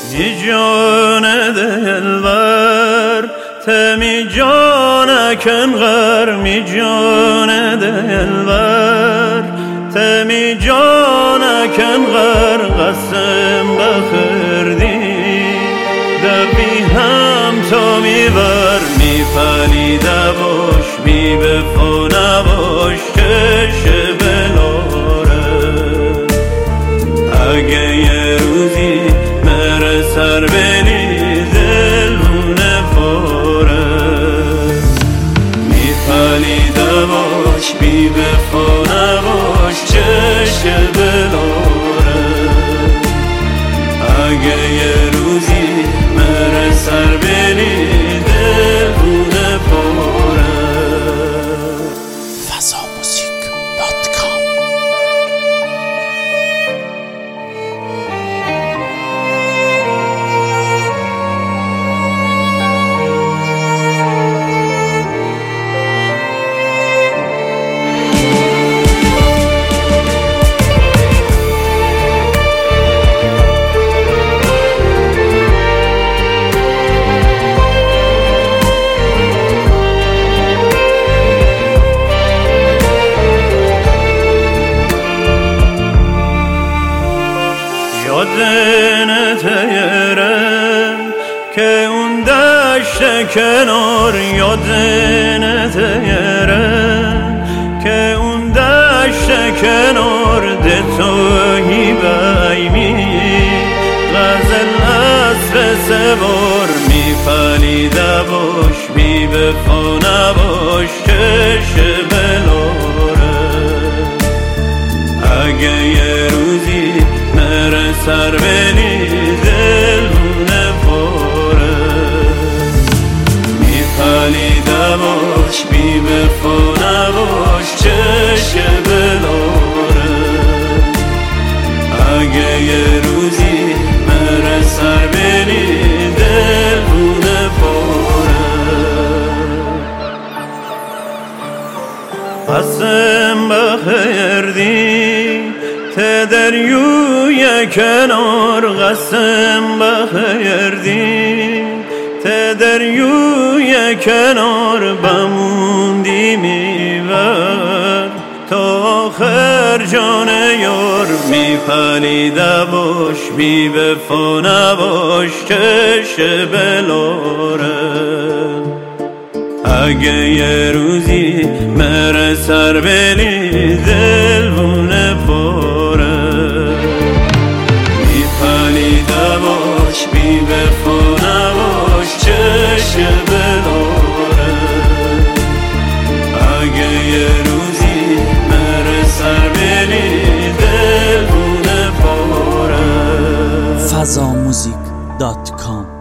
می جان دلبر تمی جانکن غر می جان دلبر تمی جانکن غر قسم بخردی دبی هم تو می بر می پلیده باش می بفا نباش کش بلاره اگه یه روزی مره سر بری دلونه پاره می پلیده باش می بفا نباش کش بلاره اگه یه روزی مره سر بری دلونه پاره. fazamusic.com یادنه تیرم که اون دشت کنار یادنه تیرم که اون دشت کنار ده توهی بیمی غزل اصر سوار می پلیده باش می بفا نباش کش بلاره اگه یه روزی مره سر بری دلونه پاره می پلیده باش می بفا نباش چشم بلاره اگه یه روزی مره سر بری دلونه پاره قسم بخیردی ته دریوی کنار قسم بخیردی ته دریوی کنار بموندی میبر تا آخر جان یار می پلیده باش می بفا نباش کش بلاره اگه یه روزی مره سر بری دلونه پاره می پلیده باش می بفا نباش چشم بلاره اگه یه روزی مره سر بری دلونه پاره fazamusic.com